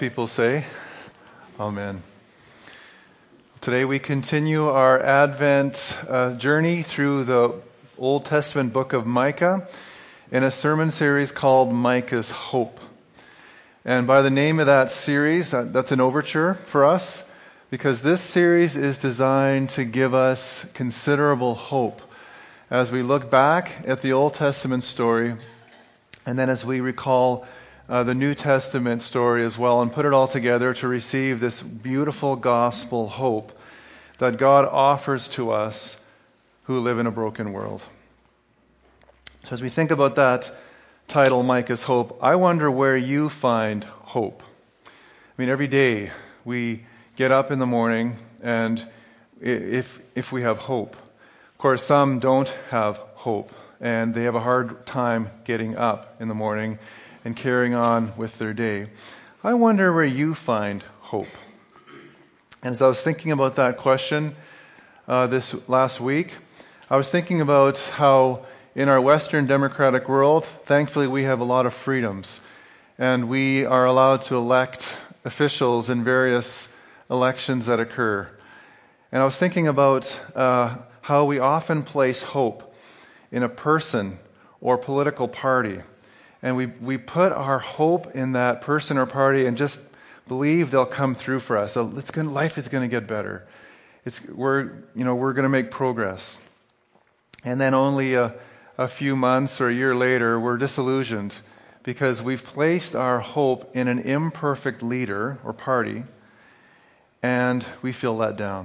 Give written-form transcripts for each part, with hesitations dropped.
People say, Amen. Today we continue our Advent journey through the Old Testament book of Micah in a sermon series called Micah's Hope. And by the name of that series, that's an overture for us, because this series is designed to give us considerable hope as we look back at the Old Testament story, and then as we recall the New Testament story as well, and put it all together to receive this beautiful gospel hope that God offers to us who live in a broken world. So as we think about that title, Micah's Hope, I wonder where you find hope. I mean, every day we get up in the morning, and if we have hope. Of course, some don't have hope, and they have a hard time getting up in the morning and carrying on with their day. I wonder where you find hope. And as I was thinking about that question this last week, I was thinking about how in our Western democratic world, thankfully we have a lot of freedoms, and we are allowed to elect officials in various elections that occur. And I was thinking about how we often place hope in a person or political party. And we put our hope in that person or party and just believe they'll come through for us. So life is going to get better. We're going to make progress. And then only a few months or a year later, we're disillusioned because we've placed our hope in an imperfect leader or party, and we feel let down.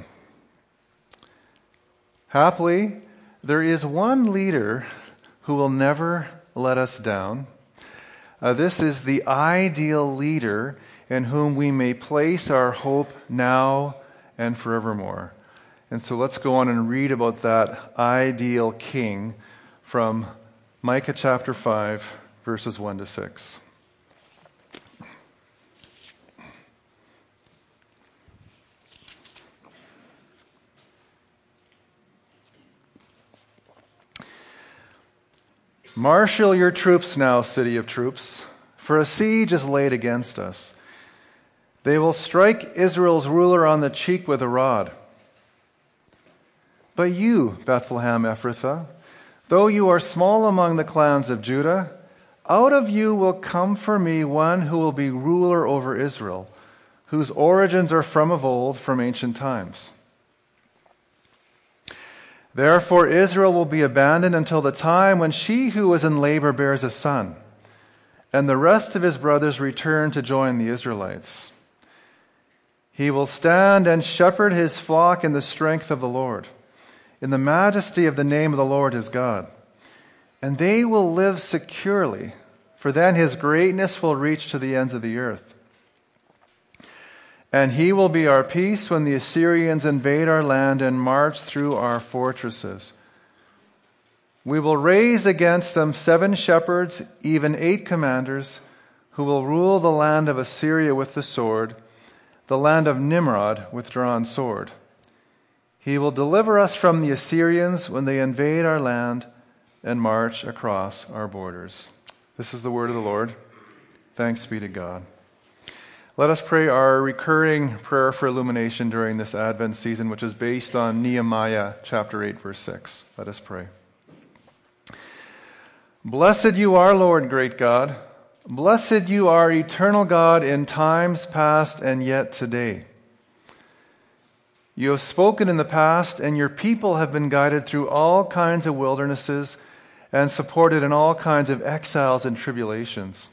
Happily, there is one leader who will never let us down. This is the ideal leader in whom we may place our hope now and forevermore. And so let's go on and read about that ideal king from Micah chapter 5, verses 1 to 6. Marshal your troops now, city of troops, for a siege is laid against us. They will strike Israel's ruler on the cheek with a rod. But you, Bethlehem Ephrathah, though you are small among the clans of Judah, out of you will come for me one who will be ruler over Israel, whose origins are from of old, from ancient times. Therefore Israel will be abandoned until the time when she who is in labor bears a son, and the rest of his brothers return to join the Israelites. He will stand and shepherd his flock in the strength of the Lord, in the majesty of the name of the Lord his God. And they will live securely, for then his greatness will reach to the ends of the earth. And he will be our peace when the Assyrians invade our land and march through our fortresses. We will raise against them 7 shepherds, even 8 commanders, who will rule the land of Assyria with the sword, the land of Nimrod with drawn sword. He will deliver us from the Assyrians when they invade our land and march across our borders. This is the word of the Lord. Thanks be to God. Let us pray our recurring prayer for illumination during this Advent season, which is based on Nehemiah chapter 8, verse 6. Let us pray. Blessed you are, Lord, great God. Blessed you are, eternal God, in times past and yet today. You have spoken in the past, and your people have been guided through all kinds of wildernesses and supported in all kinds of exiles and tribulations.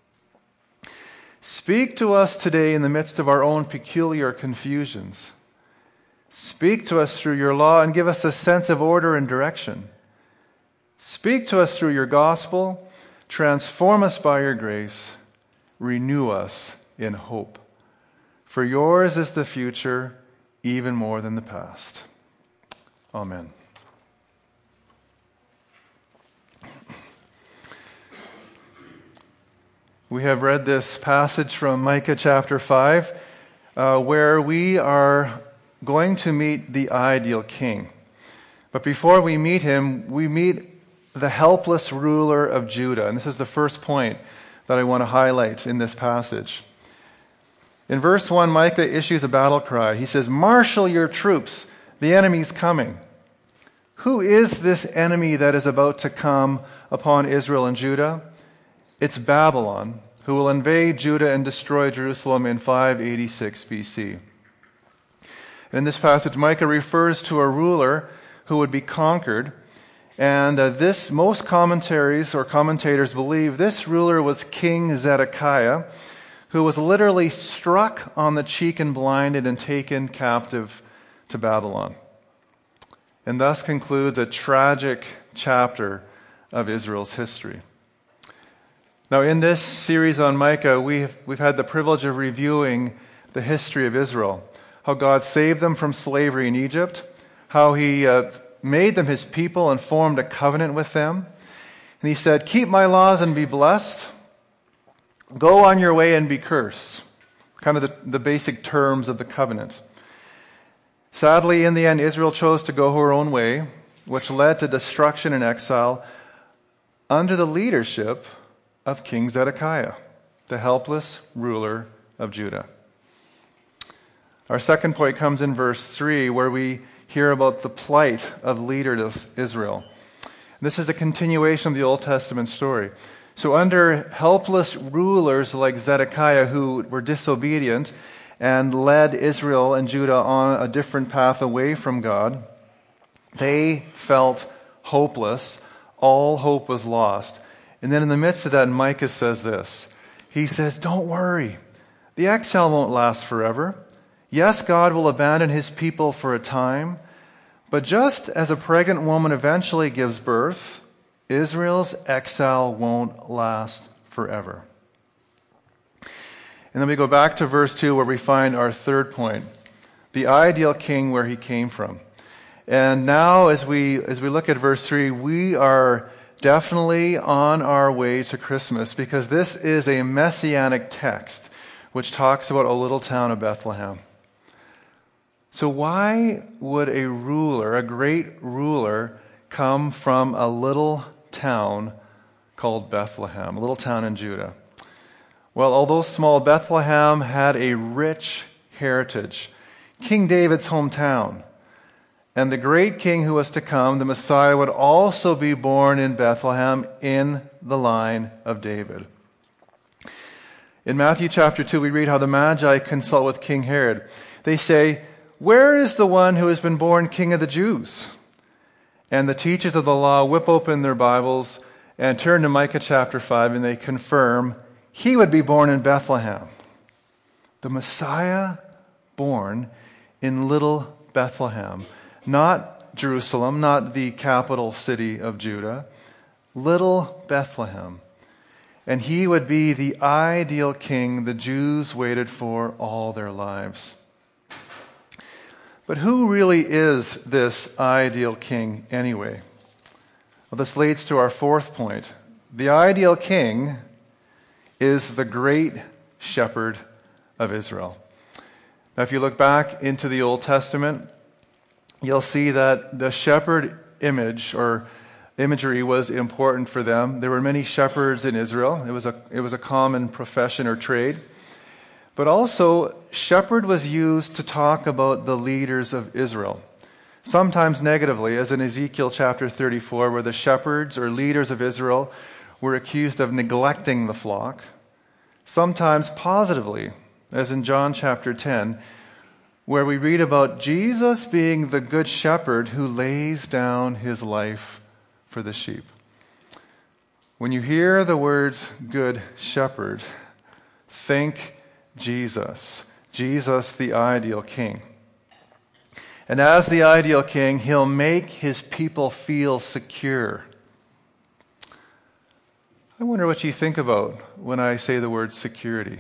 Speak to us today in the midst of our own peculiar confusions. Speak to us through your law and give us a sense of order and direction. Speak to us through your gospel. Transform us by your grace. Renew us in hope. For yours is the future, even more than the past. Amen. We have read this passage from Micah chapter 5, where we are going to meet the ideal king. But before we meet him, we meet the helpless ruler of Judah. And this is the first point that I want to highlight in this passage. In verse 1, Micah issues a battle cry. He says, "Marshal your troops, the enemy's coming." Who is this enemy that is about to come upon Israel and Judah? It's Babylon, who will invade Judah and destroy Jerusalem in 586 BC. In this passage, Micah refers to a ruler who would be conquered, and most commentaries or commentators believe this ruler was King Zedekiah, who was literally struck on the cheek and blinded and taken captive to Babylon, and thus concludes a tragic chapter of Israel's history. Now, in this series on Micah, we've had the privilege of reviewing the history of Israel, how God saved them from slavery in Egypt, how he made them his people and formed a covenant with them. And he said, "Keep my laws and be blessed. Go on your way and be cursed." Kind of the basic terms of the covenant. Sadly, in the end, Israel chose to go her own way, which led to destruction and exile under the leadership of King Zedekiah, the helpless ruler of Judah. Our second point comes in verse 3, where we hear about the plight of leaderless Israel. This is a continuation of the Old Testament story. So under helpless rulers like Zedekiah, who were disobedient and led Israel and Judah on a different path away from God, they felt hopeless. All hope was lost. And then in the midst of that, Micah says this. He says, "Don't worry. The exile won't last forever. Yes, God will abandon his people for a time, but just as a pregnant woman eventually gives birth, Israel's exile won't last forever." And then we go back to verse 2, where we find our third point, the ideal king where he came from. And now as we look at verse 3, we are definitely on our way to Christmas, because this is a messianic text which talks about a little town of Bethlehem. So why would a ruler, a great ruler, come from a little town called Bethlehem, a little town in Judah? Well, although small, Bethlehem had a rich heritage. King David's hometown. And the great king who was to come, the Messiah, would also be born in Bethlehem in the line of David. In Matthew chapter 2, we read how the Magi consult with King Herod. They say, "Where is the one who has been born King of the Jews?" And the teachers of the law whip open their Bibles and turn to Micah chapter 5, and they confirm he would be born in Bethlehem. The Messiah born in little Bethlehem. Not Jerusalem, not the capital city of Judah. Little Bethlehem. And he would be the ideal king the Jews waited for all their lives. But who really is this ideal king anyway? Well, this leads to our fourth point. The ideal king is the great shepherd of Israel. Now, if you look back into the Old Testament, you'll see that the shepherd image or imagery was important for them. There were many shepherds in Israel. It was a common profession or trade. But also, shepherd was used to talk about the leaders of Israel. Sometimes negatively, as in Ezekiel chapter 34, where the shepherds or leaders of Israel were accused of neglecting the flock. Sometimes positively, as in John chapter 10, where we read about Jesus being the good shepherd who lays down his life for the sheep. When you hear the words good shepherd, think Jesus. Jesus, the ideal king. And as the ideal king, he'll make his people feel secure. I wonder what you think about when I say the word security.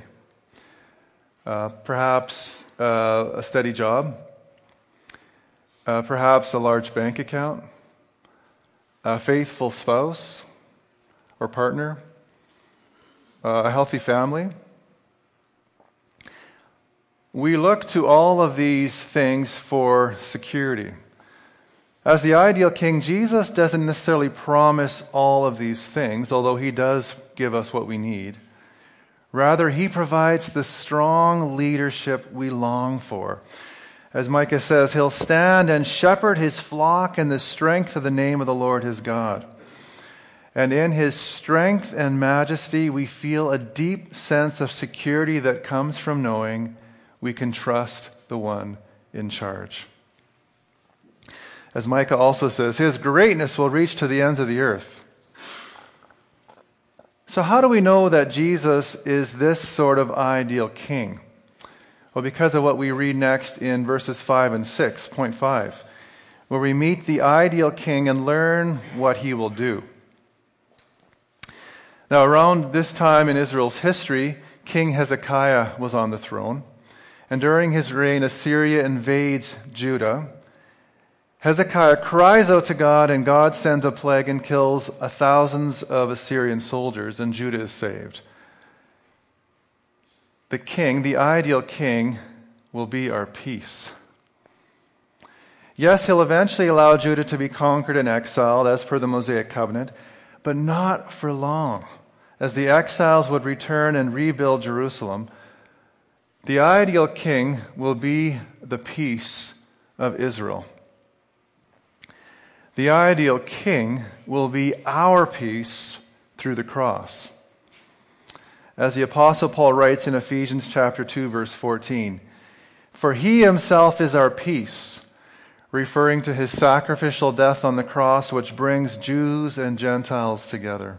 Perhaps a steady job. Perhaps a large bank account. A faithful spouse or partner. A healthy family. We look to all of these things for security. As the ideal king, Jesus doesn't necessarily promise all of these things, although he does give us what we need. Rather, he provides the strong leadership we long for. As Micah says, he'll stand and shepherd his flock in the strength of the name of the Lord his God. And in his strength and majesty, we feel a deep sense of security that comes from knowing we can trust the one in charge. As Micah also says, his greatness will reach to the ends of the earth. So how do we know that Jesus is this sort of ideal king? Well, because of what we read next in verses 5 and 6, point 5, where we meet the ideal king and learn what he will do. Now, around this time in Israel's history, King Hezekiah was on the throne. And during his reign, Assyria invades Judah. Hezekiah cries out to God, and God sends a plague and kills thousands of Assyrian soldiers, and Judah is saved. The king, the ideal king, will be our peace. Yes, he'll eventually allow Judah to be conquered and exiled, as per the Mosaic covenant, but not for long. As the exiles would return and rebuild Jerusalem, the ideal king will be the peace of Israel. The ideal king will be our peace through the cross. As the Apostle Paul writes in Ephesians chapter 2, verse 14, "For he himself is our peace," referring to his sacrificial death on the cross, which brings Jews and Gentiles together.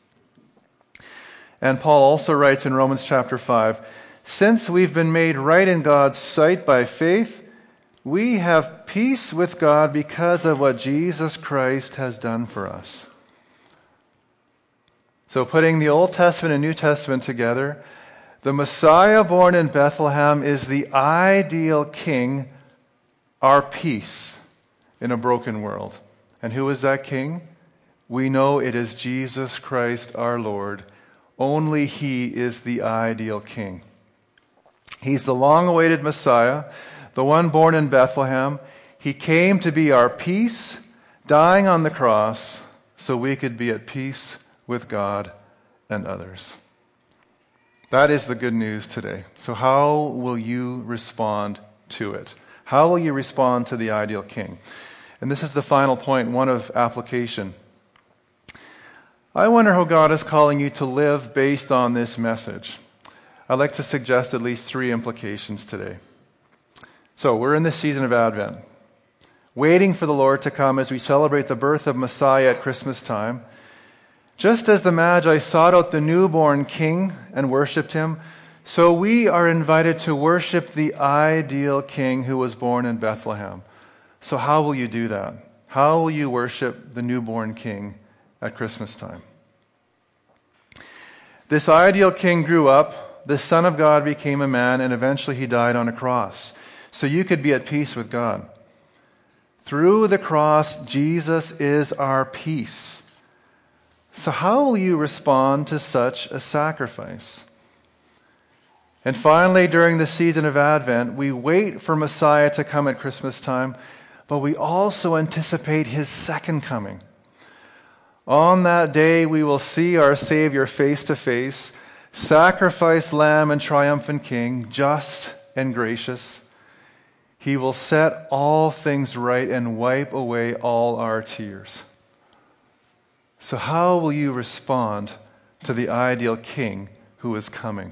And Paul also writes in Romans chapter 5, "Since we've been made right in God's sight by faith, we have peace with God because of what Jesus Christ has done for us." So putting the Old Testament and New Testament together, the Messiah born in Bethlehem is the ideal king, our peace in a broken world. And who is that king? We know it is Jesus Christ our Lord. Only he is the ideal king. He's the long-awaited Messiah, the one born in Bethlehem. He came to be our peace, dying on the cross so we could be at peace with God and others. That is the good news today. So how will you respond to it? How will you respond to the ideal king? And this is the final point, one of application. I wonder how God is calling you to live based on this message. I'd like to suggest at least 3 implications today. So we're in the season of Advent, waiting for the Lord to come as we celebrate the birth of Messiah at Christmas time. Just as the Magi sought out the newborn king and worshipped him, so we are invited to worship the ideal king who was born in Bethlehem. So how will you do that? How will you worship the newborn king at Christmas time? This ideal king grew up, the Son of God became a man, and eventually he died on a cross. So you could be at peace with God. Through the cross, Jesus is our peace. So how will you respond to such a sacrifice? And finally, during the season of Advent, we wait for Messiah to come at Christmas time, but we also anticipate his second coming. On that day, we will see our Savior face to face, sacrificed Lamb and triumphant King, just and gracious. He will set all things right and wipe away all our tears. So how will you respond to the ideal king who is coming?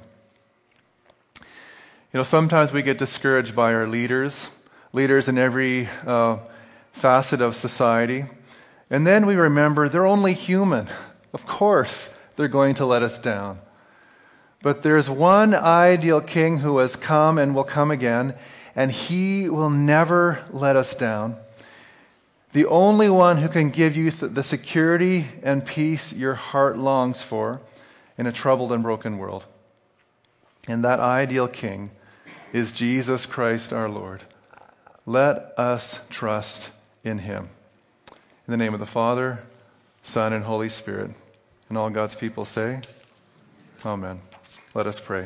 You know, sometimes we get discouraged by our leaders in every facet of society. And then we remember they're only human. Of course, they're going to let us down. But there's one ideal king who has come and will come again, and he will never let us down. The only one who can give you the security and peace your heart longs for in a troubled and broken world. And that ideal king is Jesus Christ our Lord. Let us trust in him. In the name of the Father, Son, and Holy Spirit. And all God's people say, Amen. Let us pray.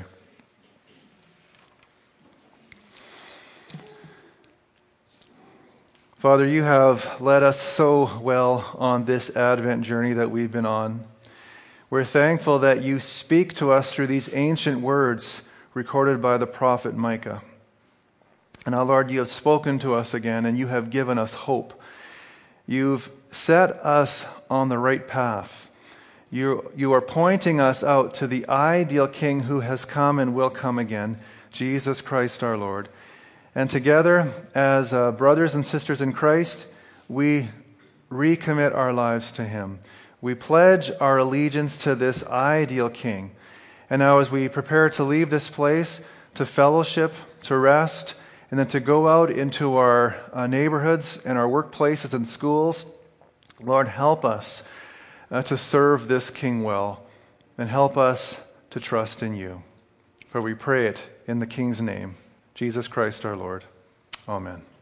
Father, you have led us so well on this Advent journey that we've been on. We're thankful that you speak to us through these ancient words recorded by the prophet Micah. And now, Lord, you have spoken to us again, and you have given us hope. You've set us on the right path. You are pointing us out to the ideal King who has come and will come again, Jesus Christ our Lord. And together, as brothers and sisters in Christ, we recommit our lives to him. We pledge our allegiance to this ideal King. And now as we prepare to leave this place, to fellowship, to rest, and then to go out into our neighborhoods and our workplaces and schools, Lord, help us to serve this King well, and help us to trust in you. For we pray it in the King's name, Jesus Christ our Lord. Amen.